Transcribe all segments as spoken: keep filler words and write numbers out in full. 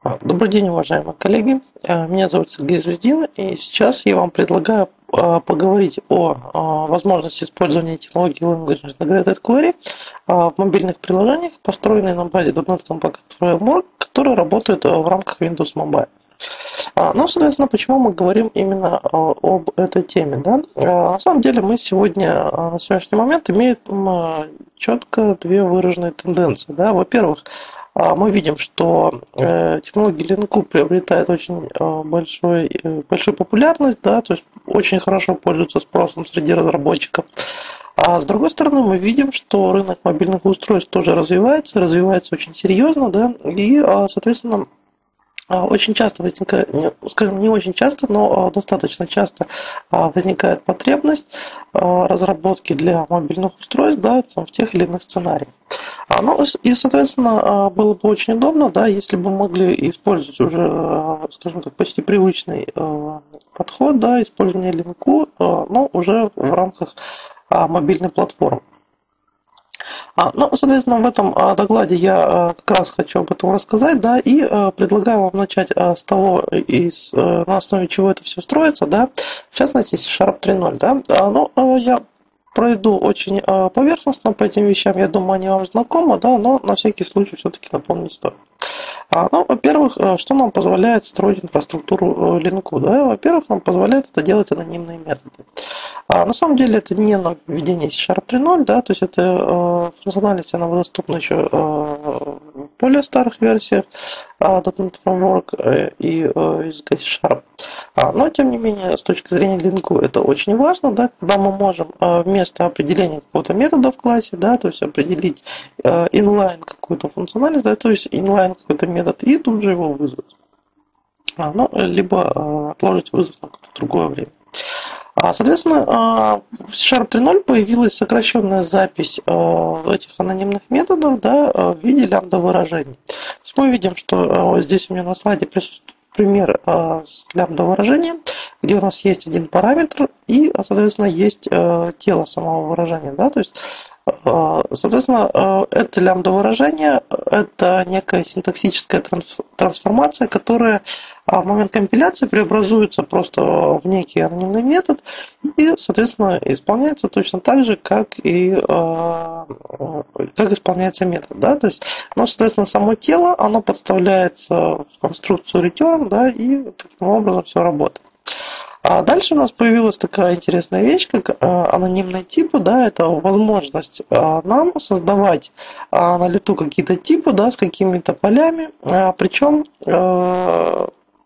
А, Добрый день, уважаемые коллеги. А, Меня зовут Сергей Звездин, и сейчас я вам предлагаю а, поговорить о а, возможности использования технологии Language Integrated Query а, в мобильных приложениях, построенных на базе .дот нет Compact Framework, который работает а, в рамках Windows Mobile. А, Ну, соответственно, почему мы говорим именно а, об этой теме, да? А, На самом деле мы сегодня, а, на сегодняшний момент имеем а, четко две выраженные тенденции, да. Во-первых, а, мы видим, что э, технология Линку приобретает очень э, большой, э, большую популярность, да, то есть очень хорошо пользуется спросом среди разработчиков. А с другой стороны, мы видим, что рынок мобильных устройств тоже развивается, развивается очень серьезно, да, и, а, соответственно, а, очень часто возникает, не- скажем, не очень часто, но а, достаточно часто а, возникает потребность а, разработки для мобильных устройств, да, там, в тех или иных сценариях. А, Ну, с- и, соответственно, а, было бы очень удобно, да, если бы мы могли использовать уже, а, скажем так, почти привычный а, подход, да, использования линку, а, но уже в рамках а, мобильной платформы. А, Ну, соответственно, в этом а, докладе я а, как раз хочу об этом рассказать, да, и а, предлагаю вам начать а, с того, из, э, на основе чего это все строится, да, в частности, C-Sharp три ноль, да. А, Ну, а, я пройду очень а, поверхностно по этим вещам, я думаю, они вам знакомы, да, но на всякий случай все-таки напомнить стоит. А, Ну, во-первых, э, что нам позволяет строить инфраструктуру э, линку, да? Во-первых, нам позволяет это делать анонимные методы. А на самом деле это не нововведение C-Sharp три ноль, да, то есть это э, функциональность, она доступна еще э, в более старых версиях э, .дот нет Framework э, и э, языка C-Sharp. А, но, тем не менее, с точки зрения линку это очень важно, да, когда мы можем э, вместо определения какого-то метода в классе, да, то есть определить э, inline какую-то функциональность, да, то есть inline какой-то метод и тут же его вызвать. А, ну, либо э, отложить вызов на какое-то другое время. А, Соответственно, а, в C-Sharp три ноль появилась сокращенная запись а, этих анонимных методов, да, а, в виде лямбда выражений. То есть мы видим, что а, вот здесь у меня на слайде присутствует пример а, с лямбда выражением, где у нас есть один параметр и, а, соответственно, есть а, тело самого выражения, да, то есть а, Соответственно, а, это лямбда выражение, это некая синтаксическая трансф- трансформация, которая а, в момент компиляции преобразуется просто в некий анонимный метод и, соответственно, исполняется точно так же, как и а, как исполняется метод, да, то есть, ну, соответственно, само тело, оно подставляется в конструкцию return, да, и таким образом все работает. А дальше у нас появилась такая интересная вещь, как э, анонимные типы, да, это возможность э, нам создавать э, на лету какие-то типы, да, с какими-то полями, э, причем э,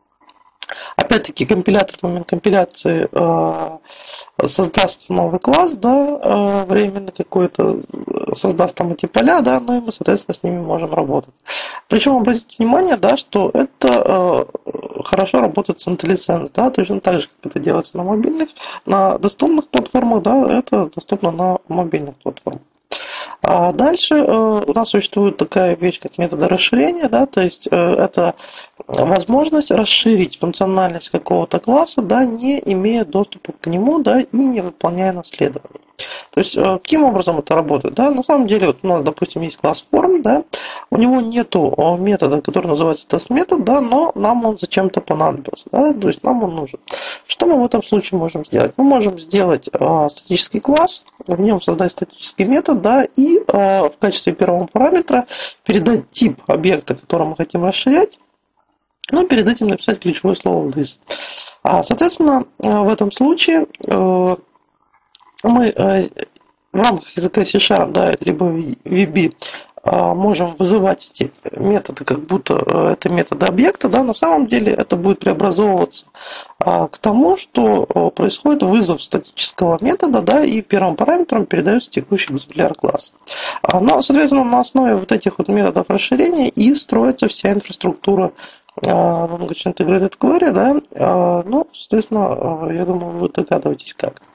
опять-таки компилятор в момент компиляции э, создаст новый класс, да, э, временно какой-то, э, создаст там эти поля, да, ну и мы, соответственно, с ними можем работать. Причем обратите внимание, да, что это э, хорошо работает с IntelliSense, да, точно так же, как это делается на мобильных, на доступных платформах, да, это доступно на мобильных платформах. А дальше э, у нас существует такая вещь, как методы расширения, да, то есть э, это возможность расширить функциональность какого-то класса, да, не имея доступа к нему, да, и не выполняя наследование. То есть, э, каким образом это работает? Да? На самом деле, вот у нас, допустим, есть класс form, да, у него нету э, метода, который называется test-метод, да, но нам он зачем-то понадобился, да, то есть нам он нужен. Что мы в этом случае можем сделать? Мы можем сделать э, статический класс, в нем создать статический метод, да, и э, в качестве первого параметра передать тип объекта, который мы хотим расширять, но перед этим написать ключевое слово this. А, соответственно, э, в этом случае э, мы э, в рамках языка C-Sharp, да, либо ви би, э, можем вызывать эти методы, как будто э, это методы объекта, да, на самом деле это будет преобразовываться э, к тому, что э, происходит вызов статического метода, да, и первым параметром передается текущий экземпляр класса. А, ну, соответственно, на основе вот этих вот методов расширения и строится вся инфраструктура Language Integrated Query, да, ну, соответственно, я думаю, вы догадываетесь как.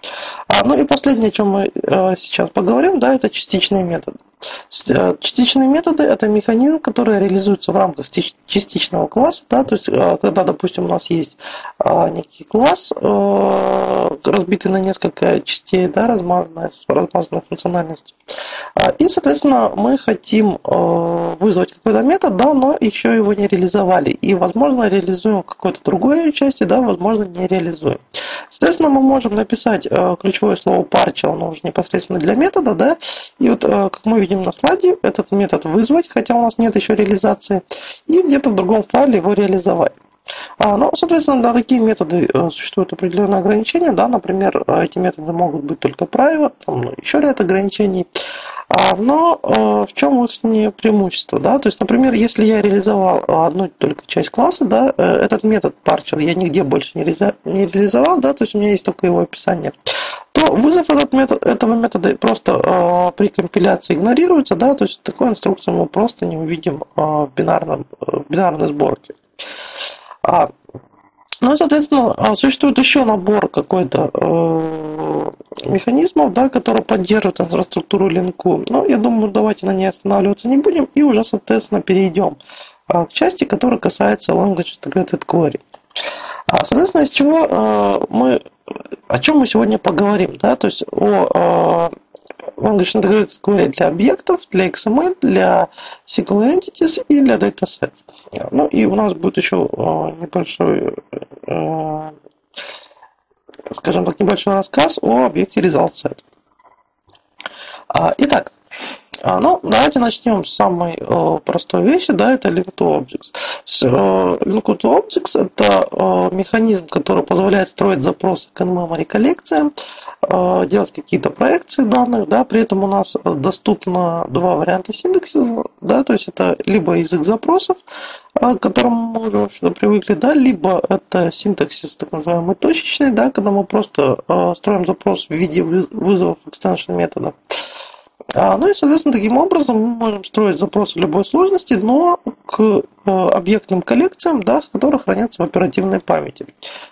Ну и последнее, о чем мы сейчас поговорим, да, это частичные методы. Частичные методы – это механизм, который реализуется в рамках частичного класса, да, то есть когда, допустим, у нас есть некий класс, разбитый на несколько частей, да, размазанной, с размазанной функциональностью, и, соответственно, мы хотим вызвать какой-то метод, да, но еще его не реализовали, и, возможно, реализуем в какой-то другой части, да, возможно, не реализуем. Соответственно, мы можем написать ключевое слово partial, оно уже непосредственно для метода, да, и вот, как мы видим на слайде, этот метод вызвать, хотя у нас нет еще реализации, и где-то в другом файле его реализовать. А, ну, соответственно, для такие методы существуют определенные ограничения, да, например, эти методы могут быть только private, там, ну, еще ряд ограничений. А, но а, в чем их преимущество, да, то есть, например, если я реализовал одну только часть класса, да, этот метод partial я нигде больше не, реализовал, не реализовал, да, то есть у меня есть только его описание, то вызов этот метод, этого метода просто э, при компиляции игнорируется, да, то есть такой инструкции мы просто не увидим э, в, бинарном, в бинарной сборке. А, ну и, соответственно, существует еще набор какой-то э, механизмов, да, которые поддерживают инфраструктуру линку. Но я думаю, давайте на ней останавливаться не будем и уже, соответственно, перейдем э, к части, которая касается Language Integrated Query. А, соответственно, из чего э, мы о чем мы сегодня поговорим, да, то есть о Language Integrated Query для объектов, для икс эм эль, для эс ку эль Entities и для Dataset. Ну и у нас будет еще небольшой, скажем так, небольшой рассказ о объекте ResultSet. Итак, ну, давайте начнем с самой э, простой вещи, да, это Link to Objects. Э, Link to Objects – это э, механизм, который позволяет строить запросы к in-memory коллекциям, э, делать какие-то проекции данных, да, при этом у нас доступно два варианта синтаксиса, да, то есть это либо язык запросов, к которому мы уже, в общем-то, привыкли, да, либо это синтаксис, так называемый точечный, да, когда мы просто э, строим запрос в виде вызовов extension метода. Ну и, соответственно, таким образом мы можем строить запросы любой сложности, но к объектным коллекциям, да, которые хранятся в оперативной памяти.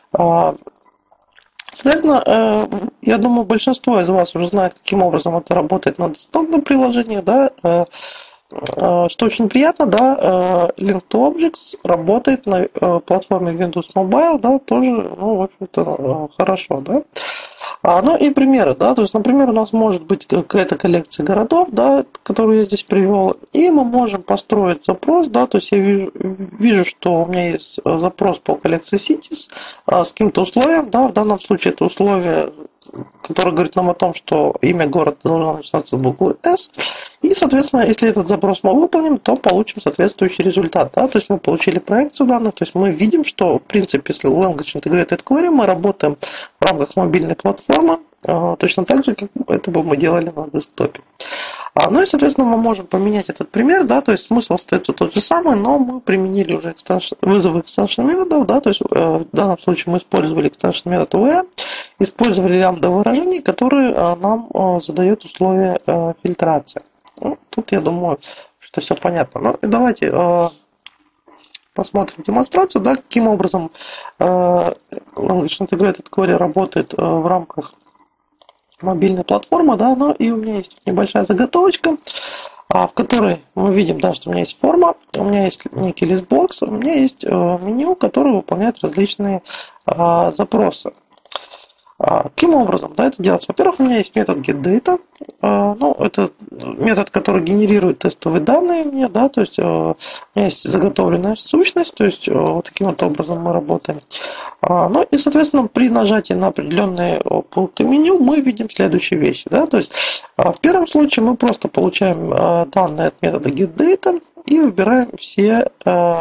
Соответственно, я думаю, большинство из вас уже знает, каким образом это работает на десктопном приложении, да. Что очень приятно, да, Link to Objects работает на платформе Windows Mobile, да, тоже, ну, в общем-то, хорошо, да. Ну и примеры, да, то есть, например, у нас может быть какая-то коллекция городов, да, которую я здесь привел, и мы можем построить запрос, да, то есть я вижу, вижу, что у меня есть запрос по коллекции cities с каким-то условием, да, в данном случае это условие, которое говорит нам о том, что имя города должно начинаться с буквы S, и, соответственно, если этот запрос мы выполним, то получим соответствующий результат, да, то есть мы получили проекцию данных, то есть мы видим, что, в принципе, если Language Integrated Query, мы работаем в рамках мобильной платформы, точно так же, как это бы мы делали на десктопе. Ну и, соответственно, мы можем поменять этот пример, да, то есть смысл остается тот же самый, но мы применили уже extension, вызовы extension методов, да, то есть в данном случае мы использовали extension метод ю эй, использовали лямбда выражений, которые нам задают условия фильтрации. Ну, тут, я думаю, что все понятно. Ну и давайте посмотрим демонстрацию, да, каким образом Language Integrated Query работает в рамках мобильной платформы, да, но и у меня есть небольшая заготовочка, в которой мы видим, да, что у меня есть форма, у меня есть некий листбокс, у меня есть меню, которое выполняет различные запросы. Каким образом, да, это делается? Во-первых, у меня есть метод getData, ну, это метод, который генерирует тестовые данные мне, да, то есть у меня есть заготовленная сущность, то есть вот таким вот образом мы работаем. Ну и, соответственно, при нажатии на определенные пункты меню мы видим следующие вещи, да, то есть в первом случае мы просто получаем данные от метода getData и выбираем все,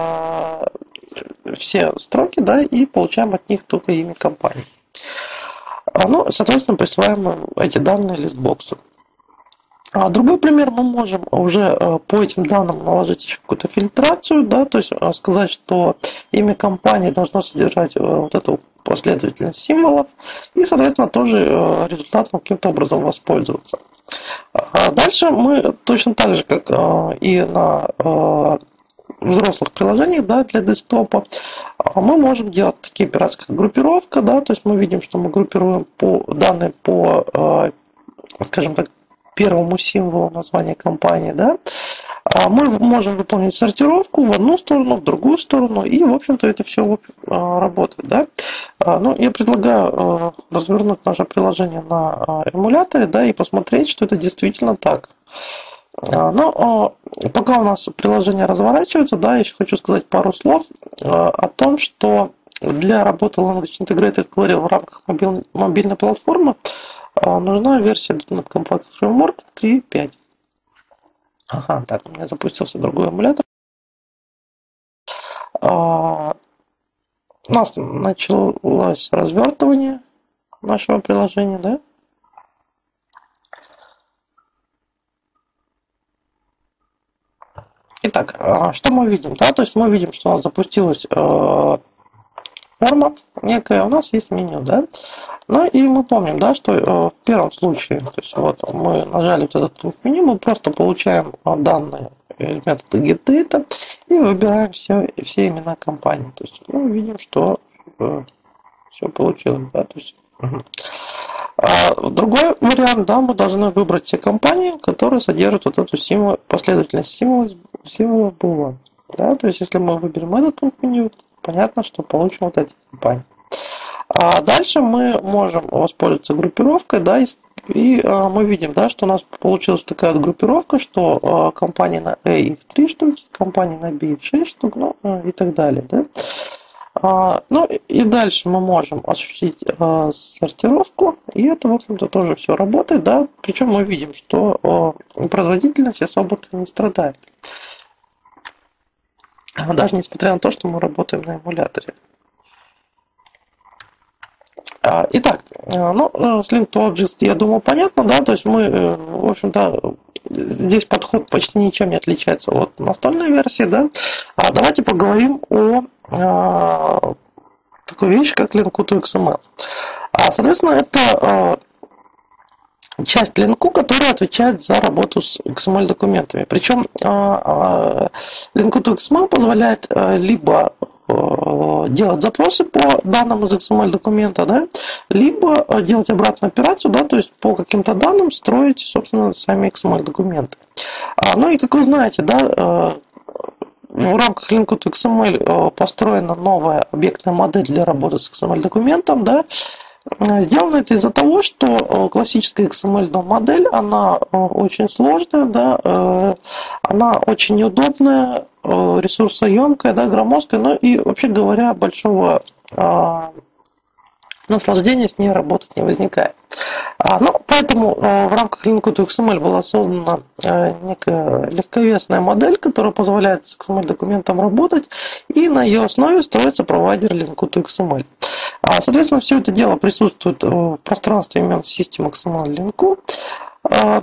все строки, да, и получаем от них только имя компании. Ну, соответственно, присваиваем эти данные листбоксу. А другой пример, мы можем уже по этим данным наложить еще какую-то фильтрацию, да, то есть сказать, что имя компании должно содержать вот эту последовательность символов, и, соответственно, тоже результатом каким-то образом воспользоваться. А дальше мы точно так же, как и на взрослых приложениях, да, для десктопа, мы можем делать такие операции, как группировка, да, то есть мы видим, что мы группируем по, данные по, скажем так, первому символу названия компании, да. Мы можем выполнить сортировку в одну сторону, в другую сторону, и, в общем-то, это все работает, да. Ну, я предлагаю развернуть наше приложение на эмуляторе, да, и посмотреть, что это действительно так. Но пока у нас приложение разворачивается, да, я еще хочу сказать пару слов о том, что для работы Language Integrated Query в рамках мобиль, мобильной платформы нужна версия .дот нет Compact Framework три точка пять. Ага, так, у меня запустился другой эмулятор. У нас началось развертывание нашего приложения, да? Итак, что мы видим? Да? То есть мы видим, что у нас запустилась форма некая, у нас есть меню, да? Ну и мы помним, да, что в первом случае, то есть вот мы нажали вот этот пункт меню, мы просто получаем данные метода getData и выбираем все, все имена компании. То есть мы видим, что все получилось, да, то есть. А другой вариант, да, мы должны выбрать те компании, которые содержат вот эту символ, последовательность символов, символов Boolean. Да, то есть если мы выберем этот пункт меню, понятно, что получим вот эти компании. А дальше мы можем воспользоваться группировкой, да, и, и а, мы видим, да, что у нас получилась такая вот группировка, что а, компании на A их три штуки, компании на B их шесть штук, ну и так далее, да. А, ну и дальше мы можем осуществить а, сортировку, и это, в общем-то, тоже все работает, да, причем мы видим, что а, производительность особо-то не страдает, даже несмотря на то, что мы работаем на эмуляторе. Итак, ну, с Link to Object, я думаю, понятно, да, то есть мы, в общем-то, здесь подход почти ничем не отличается от настольной версии, да. А давайте поговорим о а, такой вещи, как Linku to икс эм эл. А, соответственно, это а, часть Linku, которая отвечает за работу с икс эм эль-документами. Причем а, а, Linku to икс эм эл позволяет а, либо делать запросы по данным из икс эм эль-документа, да, либо делать обратную операцию, да, то есть по каким-то данным строить, собственно, сами икс эм эль-документы. Ну и, как вы знаете, да, в рамках Linku to икс эм эль построена новая объектная модель для работы с икс эм эль-документом, да. Сделано это из-за того, что классическая икс эм эль-модель, она очень сложная, да, она очень неудобная, ресурсоемкая, да, громоздкая, ну и, вообще говоря, большого а, наслаждения с ней работать не возникает. А, ну, поэтому а, в рамках Linku to икс эм эль была создана а, некая легковесная модель, которая позволяет с икс эм эль-документом работать, и на ее основе строится провайдер Linku to икс эм эль. А, соответственно, все это дело присутствует в пространстве имен System икс эм эль Linku. А,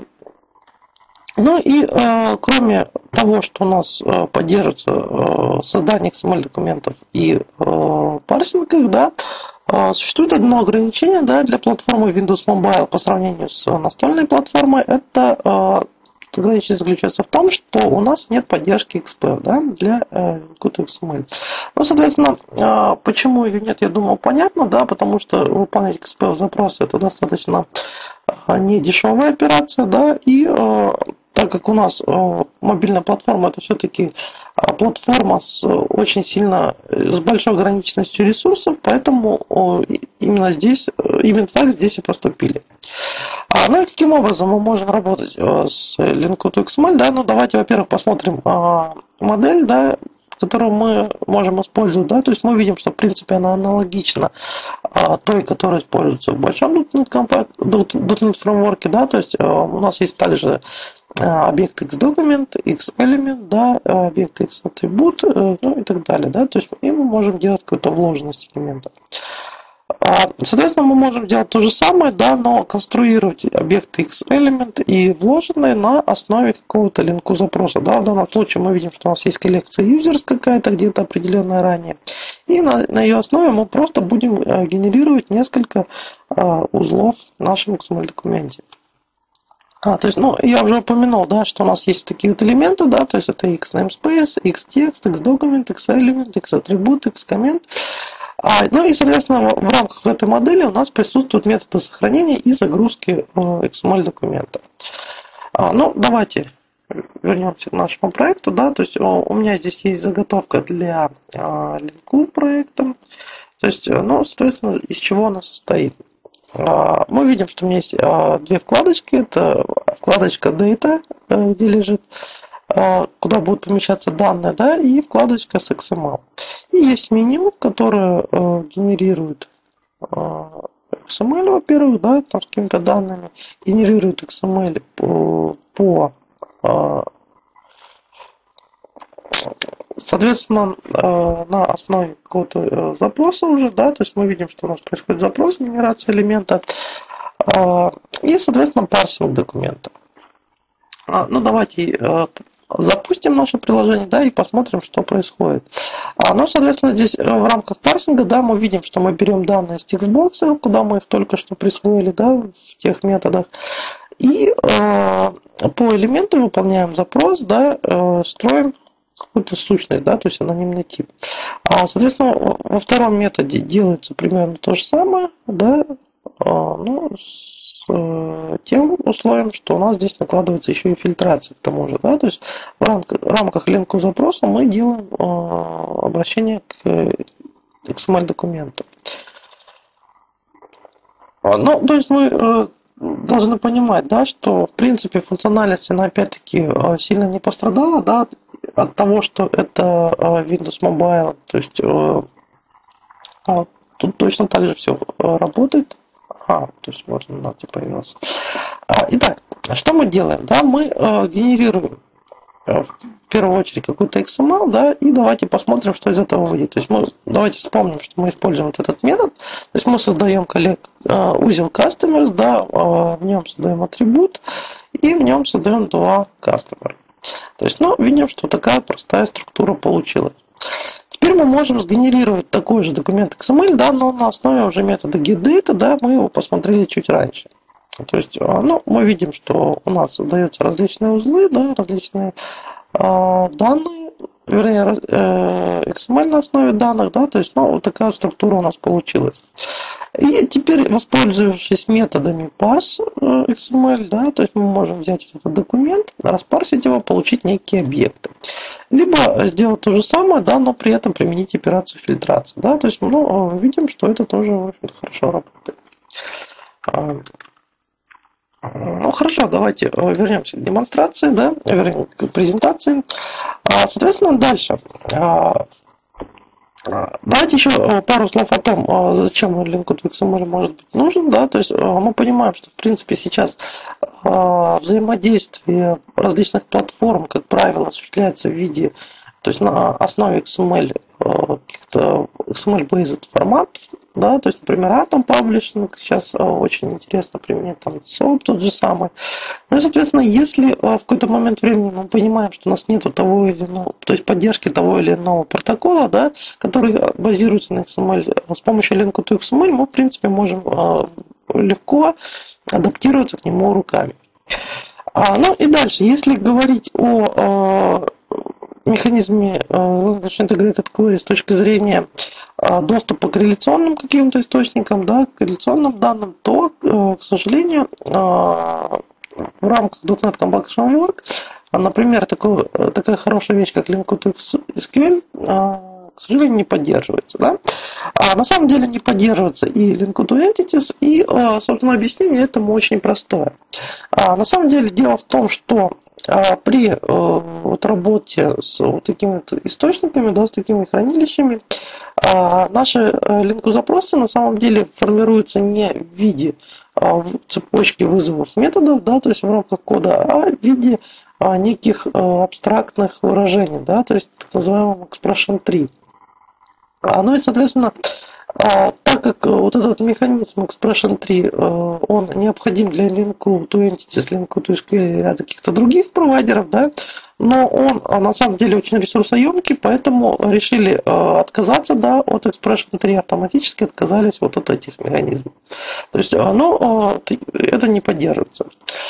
Ну и э, кроме того, что у нас э, поддерживается э, создание икс эм эль-документов и э, парсинг их, да, э, существует одно ограничение, да, для платформы Windows Mobile по сравнению с настольной платформой. Это э, ограничение заключается в том, что у нас нет поддержки икс пи, да, для э, Linku to икс эм эль. Ну, соответственно, э, почему ее нет, я думаю, понятно, да, потому что выполнять икс пи запросы это достаточно э, недешевая операция, да, и э, так как у нас э, мобильная платформа это все-таки э, платформа с очень сильно, с большой ограниченностью ресурсов, поэтому э, именно здесь, э, именно так здесь и поступили. А, ну и каким образом мы можем работать э, с Linku to икс эм эль, да, ну давайте, во-первых, посмотрим э, модель, да, которую мы можем использовать, да, то есть мы видим, что в принципе она аналогична а, той, которая используется в большом .дот нет Compact, .дот нет фреймворке, да, то есть а, у нас есть также а, объект XDocument, XElement, да, объект XAttribute, ну и так далее, да, то есть и мы можем делать какую-то вложенность элемента. Соответственно, мы можем делать то же самое, да, но конструировать объекты XElement и вложенные на основе какого-то линку запроса. Да. В данном случае мы видим, что у нас есть коллекция users какая-то где-то определенная ранее. И на, на ее основе мы просто будем генерировать несколько а, узлов в нашем икс эм эль-документе. А, то есть, ну, я уже упомянул, да, что у нас есть такие вот элементы, да, то есть это X namespace, X text, X document, X element, X attribute, X comment. А, ну и, соответственно, в, в рамках этой модели у нас присутствуют методы сохранения и загрузки э, X M L документа. А, ну, давайте вернемся к нашему проекту, да, то есть о, у меня здесь есть заготовка для э, линку проекта, то есть, ну, соответственно, из чего она состоит. Мы видим, что у меня есть две вкладочки. Это вкладочка Data, где лежит, куда будут помещаться данные, да, и вкладочка с X M L. И есть меню, которое генерирует X M L, во-первых, да, там с какими-то данными, генерирует X M L по, по соответственно, на основе какого-то запроса уже, да, то есть мы видим, что у нас происходит запрос, генерация элемента, и, соответственно, парсинг документа. Ну, давайте запустим наше приложение, да, и посмотрим, что происходит. Ну, соответственно, здесь в рамках парсинга, да, мы видим, что мы берем данные с текстбокса, куда мы их только что присвоили, да, в тех методах, и по элементу выполняем запрос, да, строим какую-то сущность, да, то есть анонимный тип. А, соответственно, во втором методе делается примерно то же самое, да, но с тем условием, что у нас здесь накладывается еще и фильтрация к тому же, да, то есть в рамках, в рамках линку запроса мы делаем обращение к X M L документу. Ну, то есть мы должны понимать, да, что в принципе функциональность, она опять-таки сильно не пострадала, да, от того, что это Windows Mobile, то есть тут точно так же все работает. А, то есть вот он появился. Итак, что мы делаем? Да, мы генерируем в первую очередь какой-то X M L, да, и давайте посмотрим, что из этого выйдет. То есть мы давайте вспомним, что мы используем вот этот метод. То есть мы создаем коллект, узел customers, да, в нем создаем атрибут и в нем создаем два customer. То есть, ну, видим, что такая простая структура получилась. Теперь мы можем сгенерировать такой же документ X M L, да, но на основе уже метода getData, да, мы его посмотрели чуть раньше. То есть, ну, мы видим, что у нас создаются различные узлы, да, различные э, данные, вернее, э, X M L на основе данных, да, то есть, ну, вот такая вот структура у нас получилась. И теперь, воспользовавшись методами pass X M L, да, то есть мы можем взять этот документ, распарсить его, получить некие объекты. Либо сделать то же самое, да, но при этом применить операцию фильтрации. Да, то есть, ну, видим, что это тоже, в общем-то, хорошо работает. Ну, хорошо, давайте вернемся к демонстрации, да, вернее, к презентации. Соответственно, дальше. Давайте еще пару слов о том, зачем линку X M L может быть нужен. Да? То есть мы понимаем, что в принципе сейчас взаимодействие различных платформ, как правило, осуществляется в виде, то есть на основе X M L, каких-то X M L-based форматов, да, то есть, например, Atom Publishing сейчас очень интересно применять, там, соап тот же самый. Ну и, соответственно, если в какой-то момент времени мы понимаем, что у нас нету того или иного, то есть поддержки того или иного протокола, да, который базируется на X M L, с помощью линку X M L мы, в принципе, можем легко адаптироваться к нему руками. Ну и дальше, если говорить о механизме Language Integrated Query с точки зрения доступа к реляционным каким-то источникам, да, к реляционным данным, то, к сожалению, в рамках .дот нет Compilation Work, например, такой, такая хорошая вещь, как Link-to-эс кью эль, к сожалению, не поддерживается. Да? А на самом деле не поддерживается и Link-to-Entities, и, собственно, объяснение этому очень простое. А на самом деле дело в том, что при э, вот, работе с вот такими вот источниками, да, с такими хранилищами, э, наши линку-запросы на самом деле формируются не в виде э, цепочки вызовов методов, да, то есть в рамках кода, а в виде э, неких э, абстрактных выражений, да, то есть так называемого expression tree. А, ну и, соответственно, так как вот этот механизм expression tree, он необходим для Link-to-Entities, Link-to-эс кью эль и ряда каких-то других провайдеров, да, но он на самом деле очень ресурсоемкий, поэтому решили отказаться, да, от expression tree, автоматически отказались вот от этих механизмов. То есть, ну, это не поддерживается.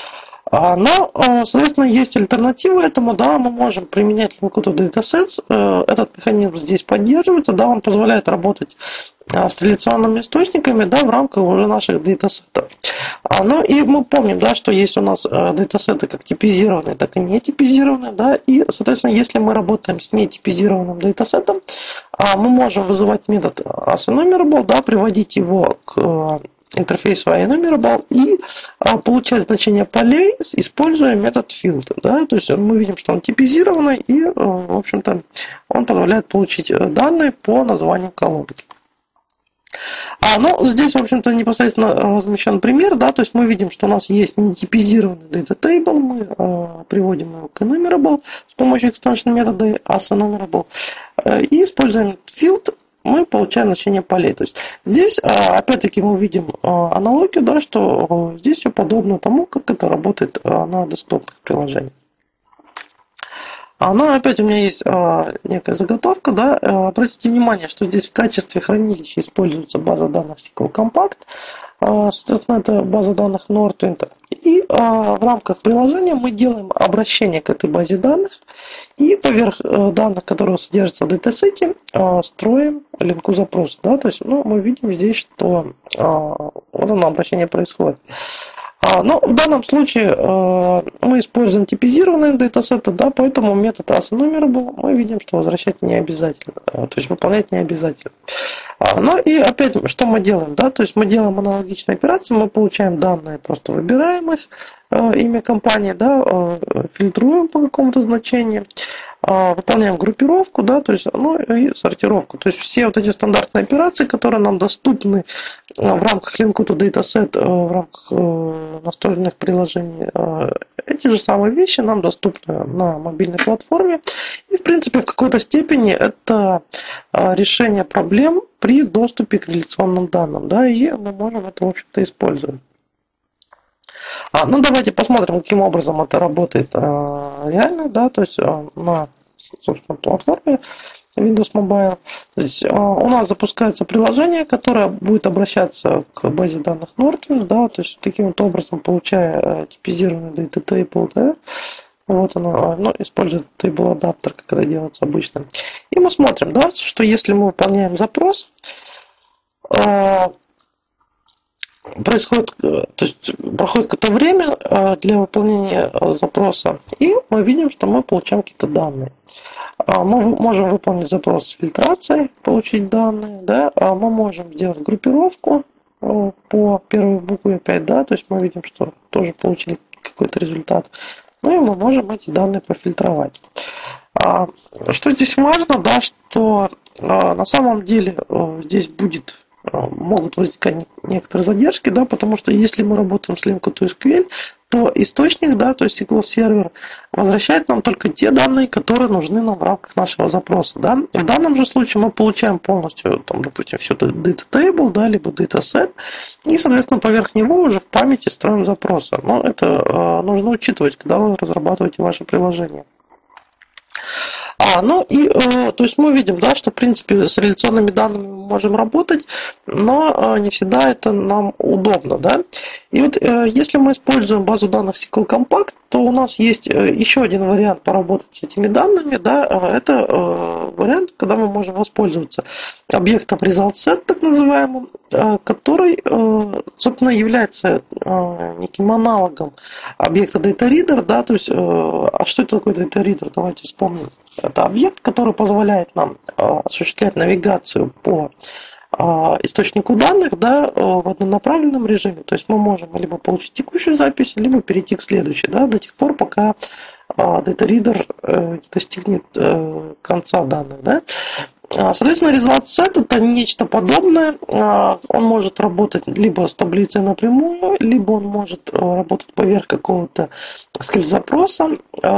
А, Но, а, соответственно, есть альтернатива этому, да, мы можем применять Linked Datasets, э, этот механизм здесь поддерживается, да, он позволяет работать а, с реляционными источниками, да, в рамках уже наших датасетов. А, Ну и мы помним, да, что есть у нас э, датасеты как типизированные, так и не типизированные, да, и, соответственно, если мы работаем с нетипизированным датасетом, а, мы можем вызывать метод asEnumerable, да, приводить его к э, интерфейсу iEnumerable и а, получать значение полей, используя метод field. Да? То есть мы видим, что он типизированный и, э, в общем-то, он позволяет получить э, данные по названию колонки. А, ну, здесь, в общем-то, непосредственно размещен пример, да, то есть мы видим, что у нас есть нетипизированный data table, мы э, приводим его к enumerable с помощью extension метода asEnumerable э, и используем field, мы получаем значение полей. То есть здесь, э, опять-таки, мы видим э, аналогию, да, что э, здесь все подобно тому, как это работает э, на десктопных приложениях. А, Ну, опять у меня есть а, некая заготовка, да. А, Обратите внимание, что здесь в качестве хранилища используется база данных эс ку эль Compact. А, Соответственно, это база данных Northwind. И а, в рамках приложения мы делаем обращение к этой базе данных. И поверх а, данных, которые содержатся в датасете, а, строим линку запроса. Да. То есть, ну, мы видим здесь, что а, вот оно обращение происходит. А, Но в данном случае э, мы используем типизированные датасеты, да, поэтому метод asEnumerable мы видим, что возвращать не обязательно, э, то есть выполнять не обязательно. А, Ну и опять, что мы делаем, да, то есть мы делаем аналогичные операции, мы получаем данные, просто выбираем их, э, имя компании, да, э, фильтруем по какому-то значению, э, выполняем группировку, да, то есть, ну и сортировку. То есть все вот эти стандартные операции, которые нам доступны в рамках Linked Dataset, в рамках настольных приложений, эти же самые вещи нам доступны на мобильной платформе. И, в принципе, в какой-то степени это решение проблем при доступе к реляционным данным. Да, и мы можем это, в общем-то, использовать. А, ну, давайте посмотрим, каким образом это работает а, реально, да, то есть а, на, собственно, платформе Windows Mobile. То есть а, у нас запускается приложение, которое будет обращаться к базе данных Northwind, да, то есть таким вот образом, получая а, типизированный data table, да, вот оно, ну, использует table адаптер, как это делается обычно. И мы смотрим, да, что если мы выполняем запрос, а, происходит, то есть проходит какое-то время для выполнения запроса, и мы видим, что мы получаем какие-то данные. Мы можем выполнить запрос с фильтрацией, получить данные, да, мы можем сделать группировку по первой букве опять, да, то есть мы видим, что тоже получили какой-то результат. Ну и мы можем эти данные профильтровать. Что здесь важно, да, что на самом деле здесь будет могут возникать некоторые задержки, да, потому что если мы работаем с Linked эс ку эль, то источник, да, то есть эс ку эль-сервер, возвращает нам только те данные, которые нужны нам в рамках нашего запроса. Да. В данном же случае мы получаем полностью, там, допустим, все это data table, да, либо dataset, и, соответственно, поверх него уже в памяти строим запросы. Но это э, нужно учитывать, когда вы разрабатываете ваше приложение. А, ну и, э, то есть мы видим, да, что в принципе с реляционными данными мы можем работать, но э, не всегда это нам удобно, да. И вот э, если мы используем базу данных эс ку эль Compact, то у нас есть э, еще один вариант поработать с этими данными, да, э, это э, вариант, когда мы можем воспользоваться объектом ResultSet, так называемым, э, который, э, собственно, является э, неким аналогом объекта DataReader, да, то есть, э, а что это такое DataReader, давайте вспомним. Это объект, который позволяет нам осуществлять навигацию по источнику данных, да, в однонаправленном режиме. То есть мы можем либо получить текущую запись, либо перейти к следующей, да, до тех пор, пока DataReader достигнет конца данных. Да. Соответственно, ResultSet это нечто подобное. Он может работать либо с таблицей напрямую, либо он может работать поверх какого-то скрипт-запроса.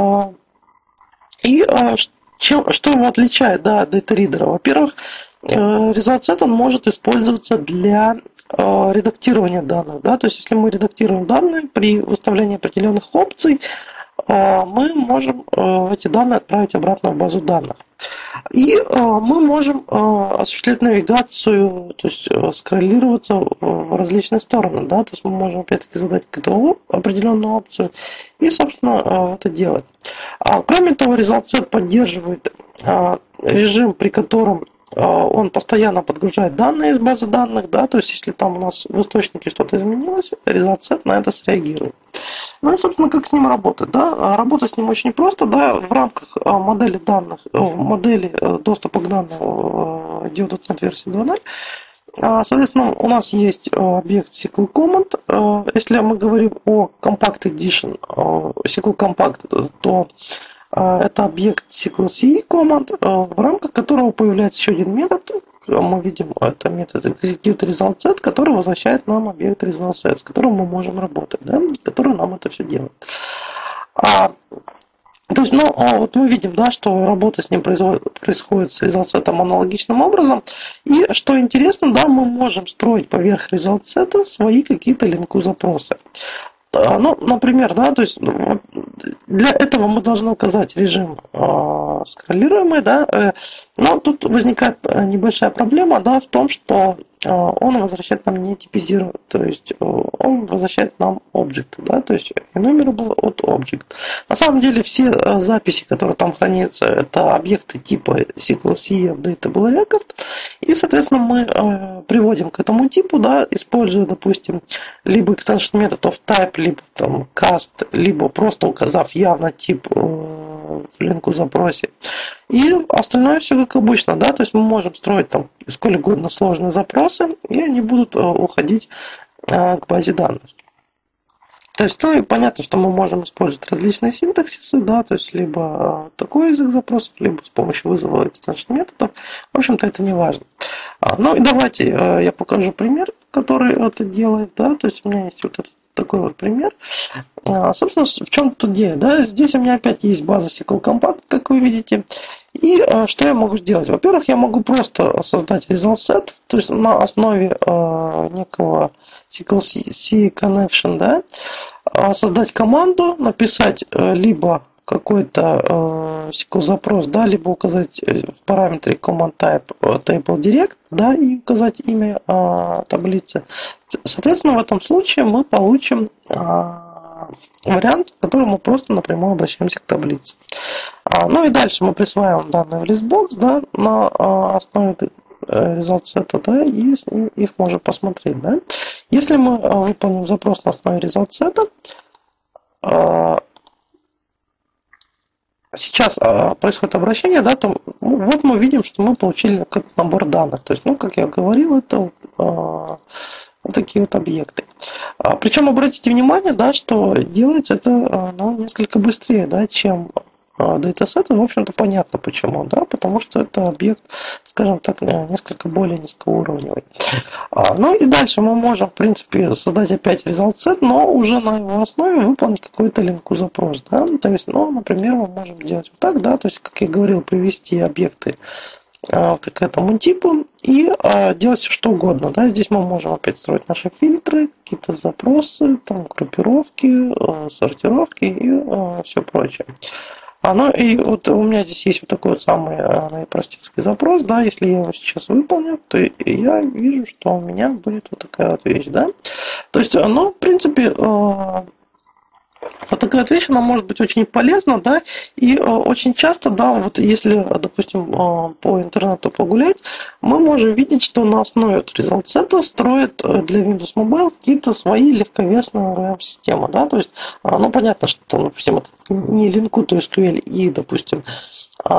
И чем, что его отличает, да, от DataReader? Во-первых, ResultSet он может использоваться для редактирования данных. Да? То есть, если мы редактируем данные при выставлении определенных опций, мы можем эти данные отправить обратно в базу данных. И э, мы можем э, осуществлять навигацию, то есть э, скроллироваться в, в различные стороны, да, то есть мы можем опять-таки задать какую-то определенную опцию и, собственно, э, это делать. А, кроме того, ResultSet поддерживает э, режим, при котором э, он постоянно подгружает данные из базы данных, да, то есть если там у нас в источнике что-то изменилось, ResultSet на это среагирует. Ну и, собственно, как с ним работать, да? Работа с ним очень просто, да, в рамках модели данных, модели доступа к данным идет .дот нет версии два ноль. Соответственно, у нас есть объект эс ку эль Command. Если мы говорим о Compact Edition эс ку эль Compact, то это объект эс ку эль си Command, в рамках которого появляется еще один метод. Мы видим, это метод execute ResultSet, который возвращает нам объект ResultSet, с которым мы можем работать, да, который нам это все делает. А, то есть, ну, вот мы видим, да, что работа с ним происходит с ResultSet аналогичным образом. И что интересно, да, мы можем строить поверх ResultSet свои какие-то линку-запросы. Ну, например, да, то есть для этого мы должны указать режим э, скроллируемый, да, э, но тут возникает небольшая проблема, да, в том, что э, он возвращает нам не типизированный, то есть э, он возвращает нам объекты, да, то есть enumerable от object. На самом деле все э, записи, которые там хранятся, это объекты типа эс ку эль си Updatable Record, и, соответственно, мы э, приводим к этому типу, да, используя, допустим, либо extension метод of type, либо там cast, либо просто указав явно тип э, в линку запросе. И остальное все как обычно, да, то есть мы можем строить там сколь угодно сложные запросы, и они будут э, уходить э, к базе данных. То есть, ну и понятно, что мы можем использовать различные синтаксисы, да, то есть либо такой язык запросов, либо с помощью вызова extension методов. В общем-то, это не важно. Ну и давайте я покажу пример, который это делает, да, то есть у меня есть вот этот такой вот пример. Собственно, в чем тут идея, да, здесь у меня опять есть база эс ку эль Compact, как вы видите. И что я могу сделать? Во-первых, я могу просто создать ResultSet, то есть на основе э, некого эс ку эль си connection, да, создать команду, написать э, либо какой-то э, эс ку эль запрос, да, либо указать в параметре command type table direct, да, и указать имя э, таблицы. Соответственно, в этом случае мы получим э, вариант, в котором мы просто напрямую обращаемся к таблице. А, ну и дальше мы присваиваем данные в листбокс, да, на а, основе ResultSet, да, и с ним их можем посмотреть, да. Если мы а, выполним запрос на основе ResultSet, а, сейчас а, происходит обращение, да, то ну, вот мы видим, что мы получили какой-то набор данных. То есть, ну, как я говорил, это а, вот такие вот объекты. А, причем обратите внимание, да, что делается это ну, несколько быстрее, да, чем датасеты. В общем-то, понятно почему, да, потому что это объект, скажем так, несколько более низкоуровневый. А, ну и дальше мы можем, в принципе, создать опять ResultSet, но уже на его основе выполнить какой-то линку запрос, да, то есть, ну, например, мы можем делать вот так, да, то есть, как я говорил, привести объекты к этому типу и а, делать все что угодно. Да? Здесь мы можем опять строить наши фильтры, какие-то запросы, там, группировки, а, сортировки и а, все прочее. А, ну и вот у меня здесь есть вот такой вот самый а, наипростецкий запрос, да, если я его сейчас выполню, то я вижу, что у меня будет вот такая вот вещь, да. То есть, ну, в принципе, а, вот такая вот вещь, она может быть очень полезна, да, и э, очень часто, да, вот если, допустим, э, по интернету погулять, мы можем видеть, что на основе ResultSet строят для Windows Mobile какие-то свои легковесные эр эм-системы, да, то есть, э, ну, понятно, что, допустим, это не Linkut эс ку эль и, допустим, э,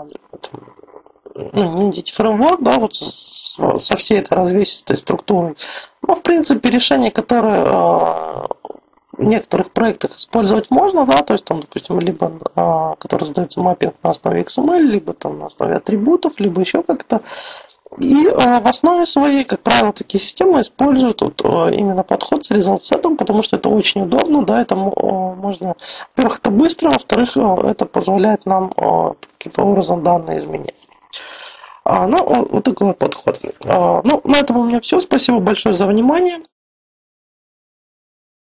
ну, не Entity Framework, да, вот с, со всей этой развесистой структурой, но, в принципе, решение, которое э, в некоторых проектах использовать можно, да, то есть там, допустим, либо а, который задается маппинг на основе икс эм эль, либо там на основе атрибутов, либо еще как-то. И а, в основе своей, как правило, такие системы используют вот, а, именно подход с ResultSet, потому что это очень удобно, да, это а, можно, во-первых, это быстро, во-вторых, а, это позволяет нам а, каким-то образом данные изменять. А, ну, вот, вот такой вот подход. А, ну, на этом у меня все. Спасибо большое за внимание.